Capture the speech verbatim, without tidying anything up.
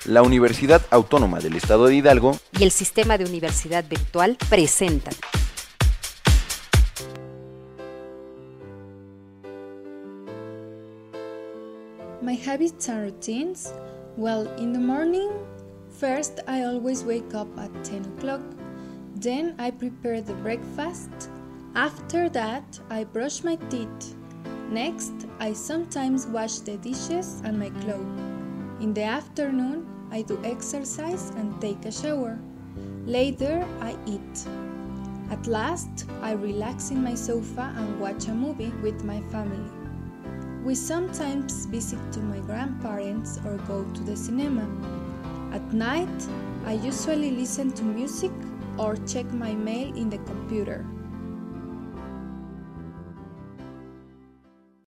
La Universidad Autónoma del Estado de Hidalgo y el Sistema de Universidad Virtual presentan My habits and routines? Well, in the morning, first I always wake up at ten o'clock. Then I prepare the breakfast. After that, I brush my teeth. Next, I sometimes wash the dishes and my clothes. In the afternoon, I do exercise and take a shower. Later, I eat. At last, I relax in my sofa and watch a movie with my family. We sometimes visit to my grandparents or go to the cinema. At night, I usually listen to music or check my mail in the computer.